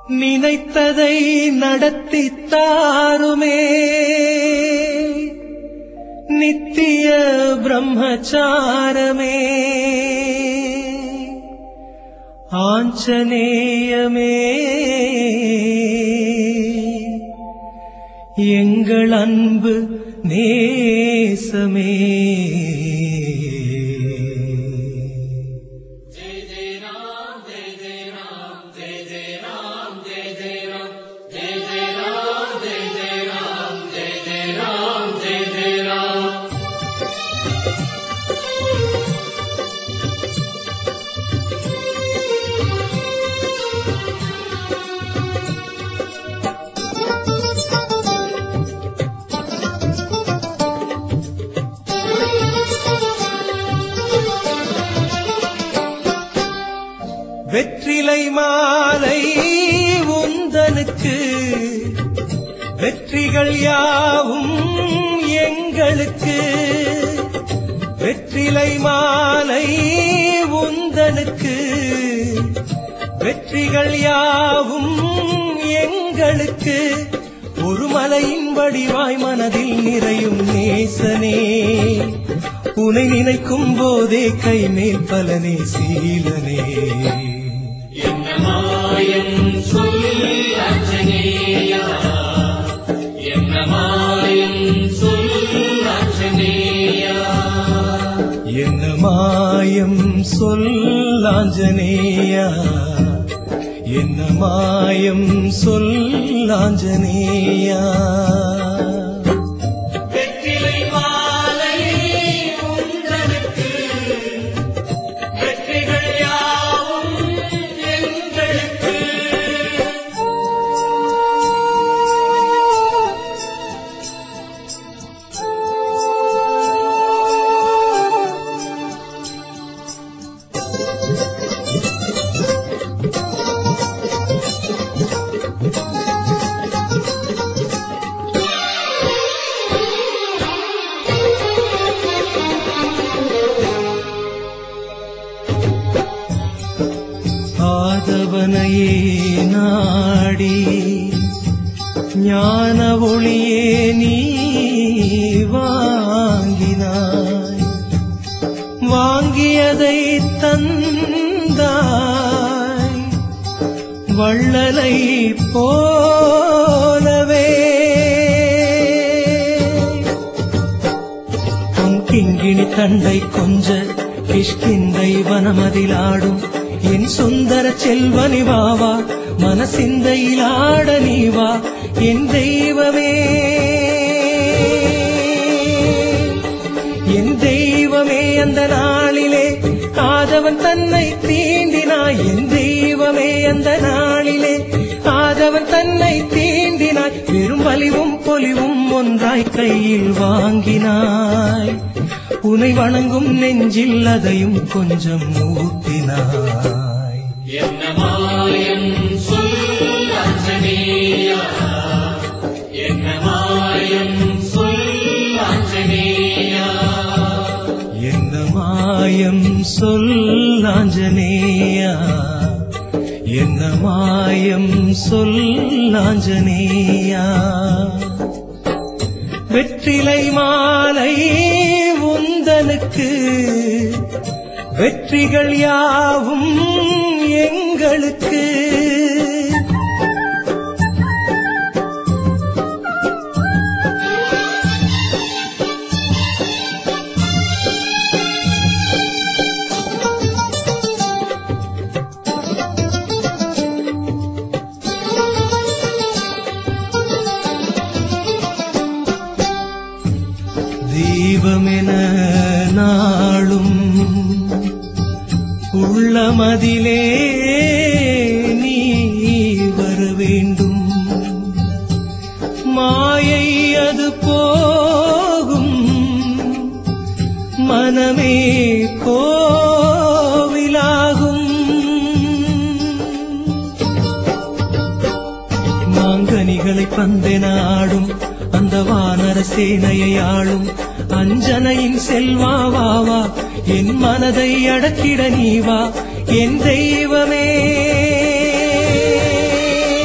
நினைத்ததை நடத்தித் தாருமே நித்திய பிரம்மச்சாரமே ஆஞ்சநேயமே எங்கள் அன்பு நேசமே. வெற்றிலை மாலை உந்தனுக்கு வெற்றிகள் யாவும் எங்களுக்கு. வெற்றிலை மாலை உந்தனுக்கு வெற்றிகள் யாவும் எங்களுக்கு. ஒரு மலையின் வடிவாய் மனதில் நிறையும் நேசனே உனை நினைக்கும் போதே கைமேல் பலனே சீலனே. என்ன மாயம் சொல் ஆஞ்சநேயா, என்ன மாயம் சொல் ஆஞ்சநேயா, என்ன மாயம் சொல் ஆஞ்சநேயா, என்ன மாயம் சொல் ஆஞ்சநேயா. ஆதவனையே நாடி ஞான ஒளியே நீ வாங்கினாய். வாங்கியதை தந்தாய் வள்ளலை போலவே. பொங்கிங்கிணி தண்டை கொஞ்ச கிஷ்கிந்தை வனமதிலாடும் என் சுந்தர செல்வனி வாவா மனசிந்தையிலாட நீவா என் தெய்வமே. என் தெய்வமே அந்த நாளிலே ஆதவன் தன்னை தீண்டினாய். என் தெய்வமே அந்த நாளிலே ஆதவன் தன்னை தீண்டினாய். பெரும் வலிவும் பொலிவும் ஒன்றாய் கையில் வாங்கினாய். உனை வணங்கும் நெஞ்சில் அதையும் கொஞ்சம் ஊட்டினாய். என்ன மாயம் சொல் ஆஞ்சநேயா, என்ன மாயம் சொல் ஆஞ்சநேயா, என்ன மாயம் சொல் ஆஞ்சநேயா, என்ன மாயம் சொல் ஆஞ்சநேயா. வெற்றிலை மாலை உந்தனுக்கு வெற்றிகள் யாவும் எங்களுக்கு. தீபமென நாளும் உள்ளமதிலே நீ வர வேண்டும். மாயை அது போகும் மனமே கோவிலாகும். மாங்கனிகளை பந்தெனாடும் அந்த வானர சேனையை ஆளும் அஞ்சனையின் செல்வாவா என் மனதை அடக்கிட நீவா என் தெய்வமே.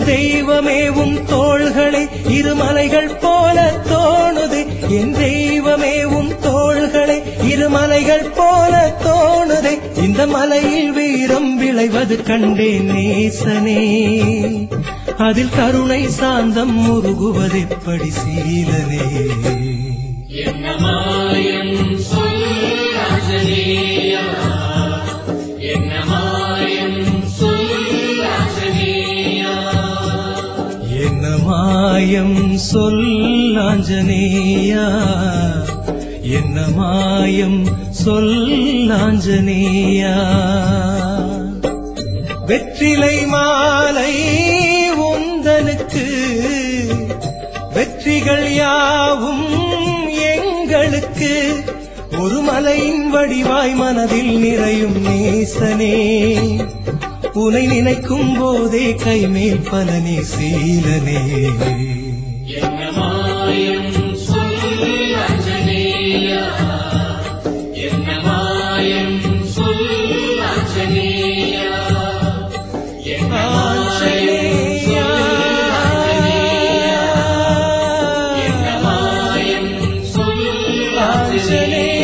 தெய்வமே உன் தோள்களை இருமலைகள் போல தோணுது, என் தெய்வமே உன் தோள்களை இருமலைகள் போல தோணுதே. இந்த மலையில் வீரம் விளைவது கண்டேன் நேசனே, அதில் கருணை சாந்தம் முருகுவதெப்படி சீலனே. என்ன மாயம் சொல் ஆஞ்சநேயா, என்ன மாயம் சொல் ஆஞ்சநேயா. என்ன மாயம் சொல் ஆஞ்சநேயா, என்ன மாயம் சொல் ஆஞ்சநேயா. வெற்றிலை மாலை உந்தனுக்கு, வெற்றிகள் யாவும் எங்களுக்கு. ஒரு மலையின் வடிவாய் மனதில் நிறையும் நேசனே, உனை நினைக்கும் போதே கைமேல் பலனே சீலனே. என்ன மாயம் சொல் ஆஞ்சநேயா, என்ன மாயம் சொல் ஆஞ்சநேயா. என்ன மாயம் சொல் ஆஞ்சநேயா, என்ன மாயம் சொல் ஆஞ்சநேயா.